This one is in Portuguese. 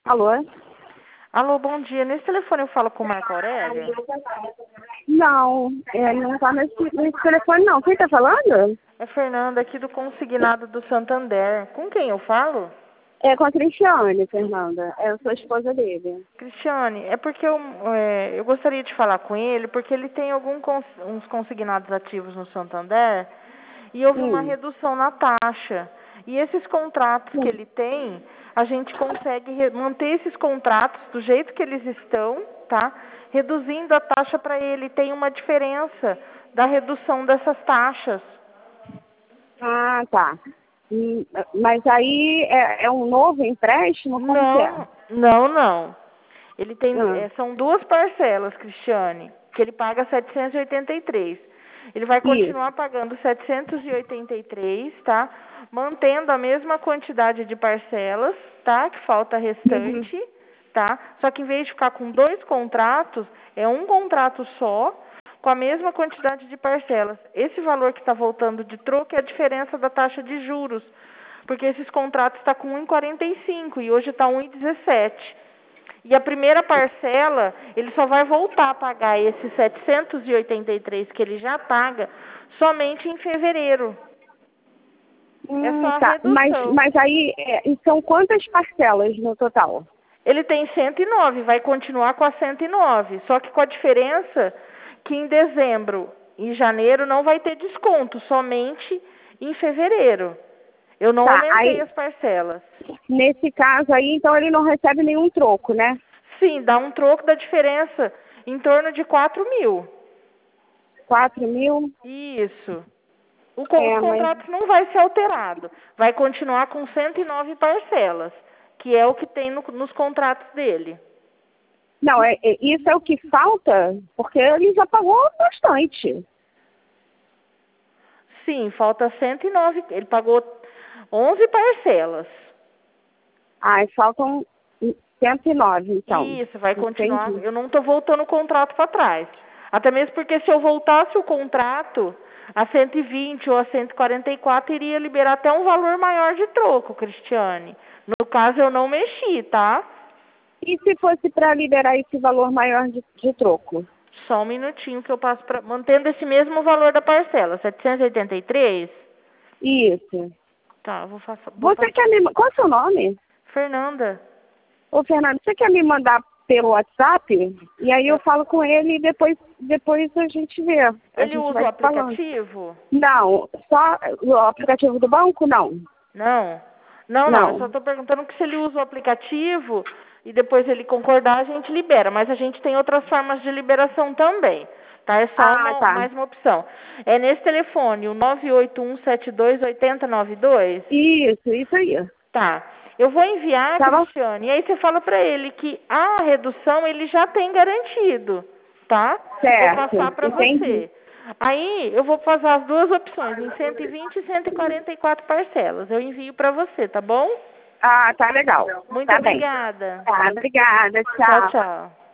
Alô? Alô, bom dia. Nesse telefone eu falo com o Marco Aurélio? Não, ele não tá nesse telefone não. Quem tá falando? É Fernanda aqui do Consignado do Santander. Com quem eu falo? É com a Cristiane, Fernanda. Eu sou a esposa dele. Cristiane, é porque eu gostaria de falar com ele, porque ele tem uns consignados ativos no Santander e houve uma Hum. redução na taxa. E esses contratos que ele tem, a gente consegue manter esses contratos do jeito que eles estão, tá? Reduzindo a taxa para ele. Tem uma diferença da redução dessas taxas. Ah, tá. Mas aí é um novo empréstimo? Como que é? Não. Ele tem, Ah. são duas parcelas, Cristiane, que ele paga 783. Ele vai Isso. continuar pagando 783, tá? Mantendo a mesma quantidade de parcelas, tá? Que falta Uhum. restante, tá? Só que em vez de ficar com dois contratos, é um contrato só, com a mesma quantidade de parcelas. Esse valor que está voltando de troco é a diferença da taxa de juros, porque esses contratos estão com 1,45 e hoje está 1,17. E a primeira parcela, ele só vai voltar a pagar esses 783 que ele já paga somente em fevereiro. É só a Tá. redução. Mas aí, e são quantas parcelas no total? Ele tem 109, vai continuar com a 109, só que com a diferença que em dezembro e janeiro não vai ter desconto, somente em fevereiro. Eu não Tá, aumentei aí, as parcelas. nesse caso aí, então ele não recebe nenhum troco, né? Sim, dá um troco da diferença em torno de 4.000. 4.000? Isso. Os Mas contratos não vai ser alterado. Vai continuar com 109 parcelas, que é o que tem nos contratos dele. não, isso é o que falta, porque ele já pagou bastante. Sim, falta 109. Ele pagou 11 parcelas. Ah, faltam 109, então. Isso, vai continuar. Entendi. Eu não estou voltando o contrato para trás. Até mesmo porque se eu voltasse o contrato a 120 ou a 144, iria liberar até um valor maior de troco, Cristiane. No caso, eu não mexi, tá? E se fosse para liberar esse valor maior de troco? Só um minutinho que eu passo para... Mantendo esse mesmo valor da parcela, 783? Isso. Tá, vou Você passar. quer Qual é o seu nome? Fernanda, Ô, Fernando, você quer me mandar pelo WhatsApp? E aí eu é, falo com ele e depois a gente vê. A ele gente usa vai o se falando. aplicativo? Não, só o aplicativo do banco, não. Não. Não. Eu só Não. estou perguntando que se ele usa o aplicativo e depois ele concordar, a gente libera. Mas a gente tem outras formas de liberação também. Tá? É só Ah, tá. mais uma opção. É nesse telefone, o 981728092? Isso aí. Tá. Eu vou enviar, Tá bom? Cristiane, e aí você fala para ele que a redução ele já tem garantido, tá? Vou Certo, passar para entendi. você. Aí eu vou fazer as duas opções, em 120 e 144 parcelas. Eu envio para você, tá bom? Ah, tá legal. Muito Tá bem. obrigada. Tá, obrigada. Tchau, Tchau. tchau.